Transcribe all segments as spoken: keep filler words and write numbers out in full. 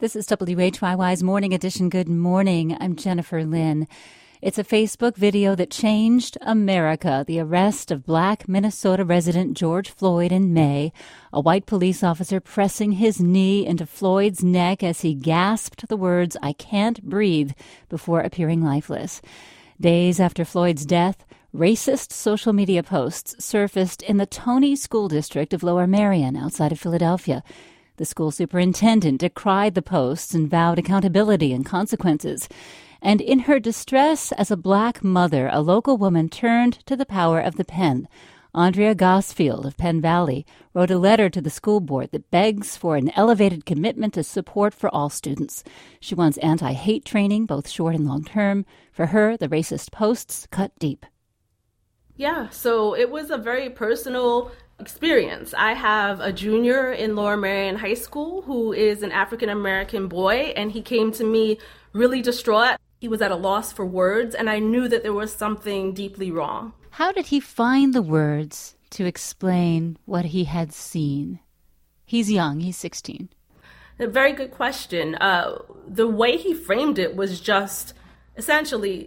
This is W H Y Y's Morning Edition. Good morning. I'm Jennifer Lynn. It's a Facebook video that changed America. The arrest of Black Minnesota resident George Floyd in May. A white police officer pressing his knee into Floyd's neck as he gasped the words, "I can't breathe," before appearing lifeless. Days after Floyd's death, racist social media posts surfaced in the Tony School District of Lower Merion outside of Philadelphia. The school superintendent decried the posts and vowed accountability and consequences. And in her distress as a Black mother, a local woman turned to the power of the pen. Andrea Gosfield of Penn Valley wrote a letter to the school board that begs for an elevated commitment to support for all students. She wants anti-hate training, both short and long term. For her, the racist posts cut deep. Yeah, so it was a very personal experience. I have a junior in Lower Merion High School who is an African-American boy, and he came to me really distraught. He was at a loss for words, and I knew that there was something deeply wrong. How did he find the words to explain what he had seen? He's young, he's sixteen. A very good question. Uh, the way he framed it was just essentially,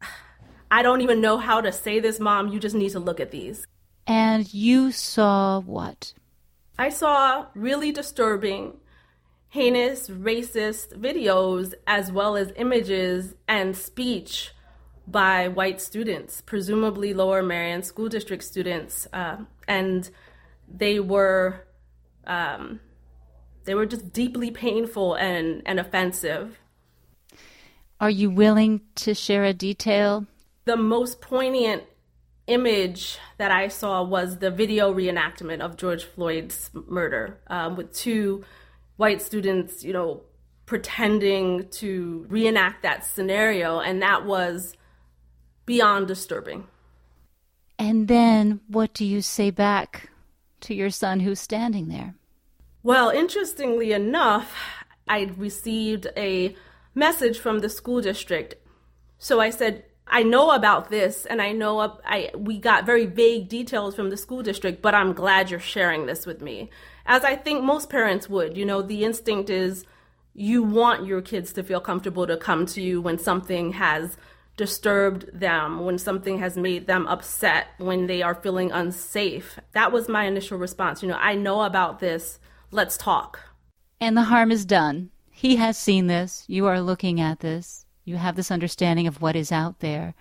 I don't even know how to say this, Mom. You just need to look at these. And you saw what? I saw really disturbing, heinous, racist videos, as well as images and speech by white students, presumably Lower Merion School District students. Uh, and they were um, they were just deeply painful and, and offensive. Are you willing to share a detail? The most poignant image that I saw was the video reenactment of George Floyd's murder, um, with two white students, you know, pretending to reenact that scenario, and that was beyond disturbing. And then what do you say back to your son who's standing there? Well, interestingly enough, I received a message from the school district. So I said, I know about this, and I know I we got very vague details from the school district, but I'm glad you're sharing this with me. As I think most parents would. You know, the instinct is you want your kids to feel comfortable to come to you when something has disturbed them, when something has made them upset, when they are feeling unsafe. That was my initial response. You know, I know about this. Let's talk. And the harm is done. He has seen this. You are looking at this. You have this understanding of what is out there.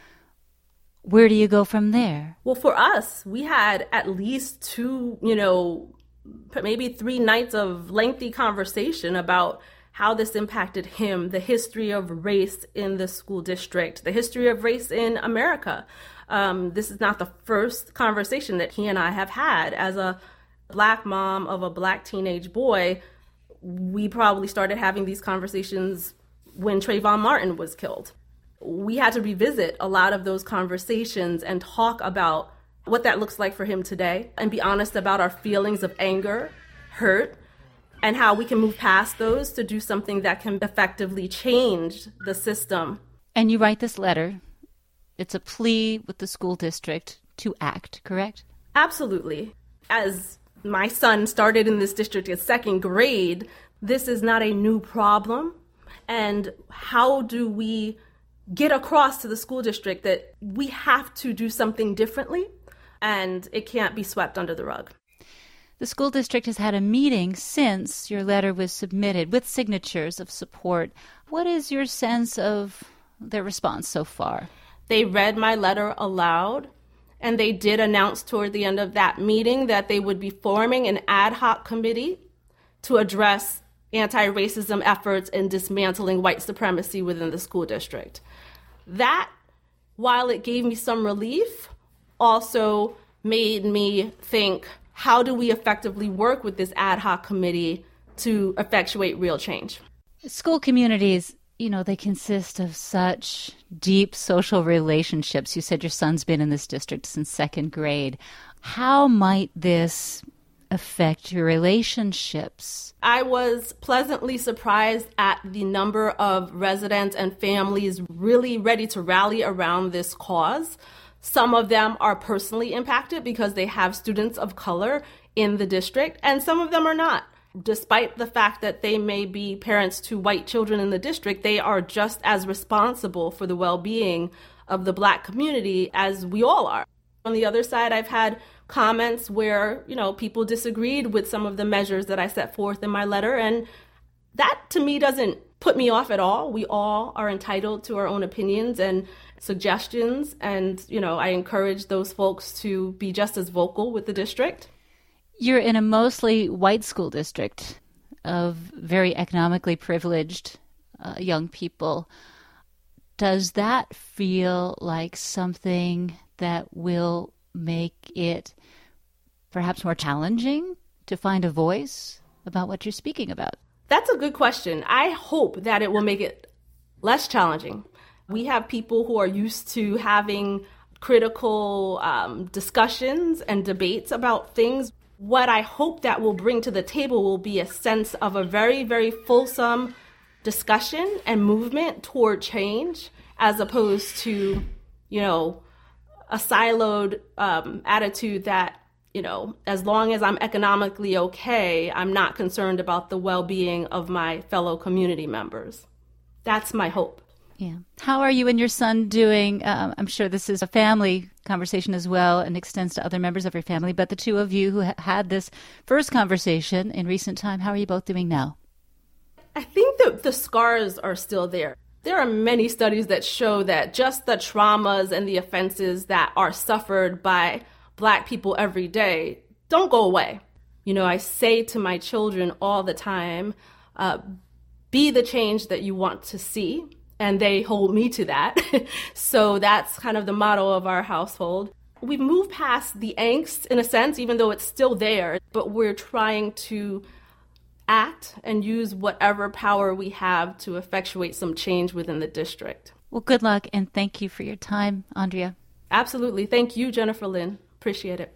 Where do you go from there? Well, for us, we had at least two, you know, maybe three nights of lengthy conversation about how this impacted him, the history of race in the school district, the history of race in America. Um, this is not the first conversation that he and I have had. As a Black mom of a Black teenage boy, we probably started having these conversations when Trayvon Martin was killed. We had to revisit a lot of those conversations and talk about what that looks like for him today and be honest about our feelings of anger, hurt, and how we can move past those to do something that can effectively change the system. And you write this letter. It's a plea with the school district to act, correct? Absolutely. As my son started in this district in second grade, this is not a new problem. And how do we get across to the school district that we have to do something differently and it can't be swept under the rug? The school district has had a meeting since your letter was submitted with signatures of support. What is your sense of their response so far? They read my letter aloud, and they did announce toward the end of that meeting that they would be forming an ad hoc committee to address anti-racism efforts and dismantling white supremacy within the school district. That, while it gave me some relief, also made me think, how do we effectively work with this ad hoc committee to effectuate real change? School communities, you know, they consist of such deep social relationships. You said your son's been in this district since second grade. How might this affect your relationships? I was pleasantly surprised at the number of residents and families really ready to rally around this cause. Some of them are personally impacted because they have students of color in the district, and some of them are not. despite the fact that they may be parents to white children in the district, they are just as responsible for the well-being of the Black community as we all are. On the other side, I've had comments where, you know, people disagreed with some of the measures that I set forth in my letter. And that, to me, doesn't put me off at all. We all are entitled to our own opinions and suggestions. And, you know, I encourage those folks to be just as vocal with the district. You're in a mostly white school district of very economically privileged uh, young people. Does that feel like something that will make it perhaps more challenging to find a voice about what you're speaking about? That's a good question. I hope that it will make it less challenging. We have people who are used to having critical um, discussions and debates about things. What I hope that will bring to the table will be a sense of a very, very fulsome discussion and movement toward change, as opposed to, you know, a siloed um, attitude that, you know, as long as I'm economically okay, I'm not concerned about the well-being of my fellow community members. That's my hope. Yeah. How are you and your son doing? Um, I'm sure this is a family conversation as well and extends to other members of your family, but the two of you who ha- had this first conversation in recent time, how are you both doing now? I think that the scars are still there. There are many studies that show that just the traumas and the offenses that are suffered by Black people every day don't go away. You know, I say to my children all the time, uh, be the change that you want to see. And they hold me to that. So that's kind of the motto of our household. We've moved past the angst, in a sense, even though it's still there, but we're trying to act and use whatever power we have to effectuate some change within the district. Well, good luck, and thank you for your time, Andrea. Absolutely. Thank you, Jennifer Lynn. Appreciate it.